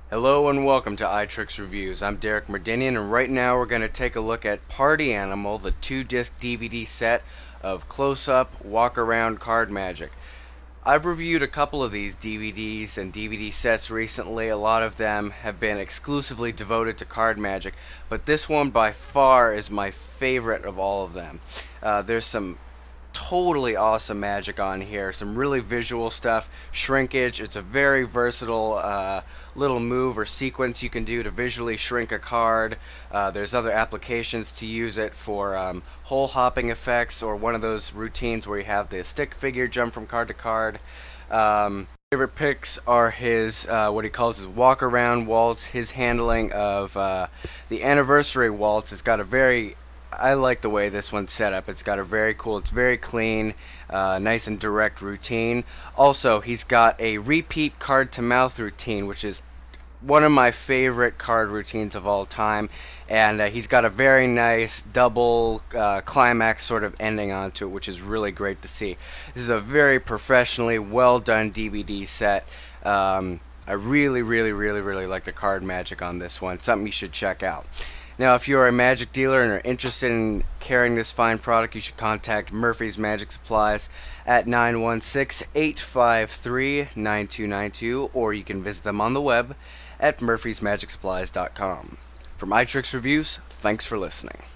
Hello and welcome to iTricks Reviews. I'm Derek Merdinian, and right now we're going to take a look at Party Animal, the 2-disc DVD set of close-up, walk-around card magic. I've reviewed a couple of these DVDs and DVD sets recently. A lot of them have been exclusively devoted to card magic, but this one by far is my favorite of all of them. There's some totally awesome magic on here, some really visual stuff, shrinkage. It's a very versatile little move or sequence you can do to visually shrink a card. There's other applications to use it for hole hopping effects, or one of those routines where you have the stick figure jump from card to card. Favorite picks are his what he calls his walk around waltz. His handling of the anniversary waltz has got a very, I like the way this one's set up. It's got a very cool, it's very clean, nice and direct routine. Also, he's got a repeat card to mouth routine, which is one of my favorite card routines of all time. And he's got a very nice double climax sort of ending onto it, which is really great to see. This is a very professionally well done DVD set. I really like the card magic on this one. It's something you should check out. Now, if you're a magic dealer and are interested in carrying this fine product, you should contact Murphy's Magic Supplies at 916-853-9292, or you can visit them on the web at murphysmagicsupplies.com. From iTricks Reviews, thanks for listening.